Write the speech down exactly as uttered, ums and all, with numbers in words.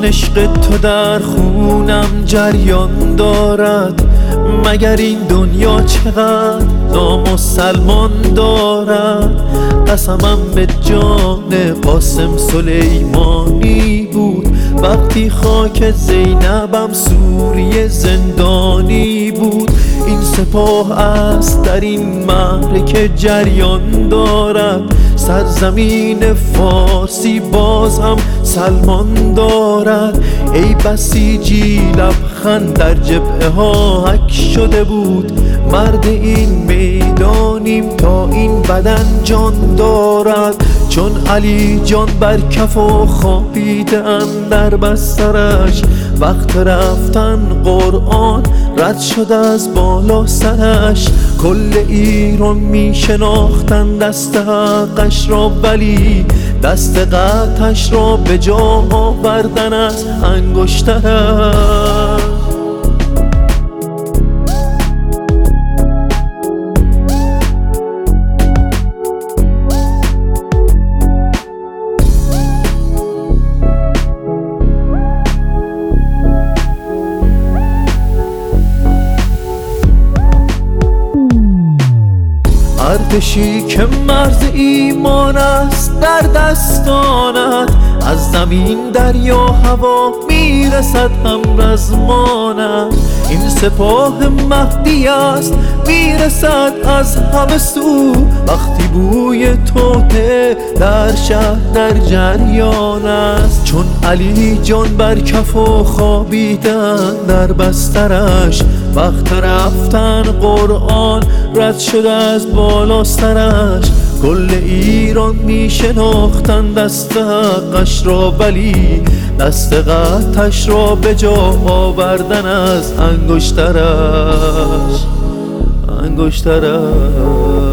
چون عشق تو در خونم جریان دارد، مگر این دنیا چقدر نامسلمان دارد. قسمم به جان قاسم سلیمانی بود، وقتی خاک زینبم سوری زندانی بود. این سپاه است در این معرکه جریان دارد، سرزمین فارسی باز هم سلمان دارد. ای بسیجی لبخند در جبهه ها حک شده بود، مرد این میدانیم تا این بدن جان دارد. چون علی جان بر کف و خوابیدن در بسترش، وقت رفتن قرآن رد شد از بالا سرش. کل ایران می شناختن دست حقش را، ولی دست قطعش را به جا آوردن از انگشترش. ارتشی که مرز ایمان است در دستانت، از زمین دریا هوا میرسد هم رزمانت. این سپاه مهدی است میرسد از همه سو، وقتی بوی توته در شهر در جریان است. چون علی جان بر کف و خوابیدن در بسترش، وقت رفتن قرآن رد شد از بالا سرش. کل ایران می شناختن دست حقش را، ولی دست قطعش را به جا آوردن از انگشترش انگشترش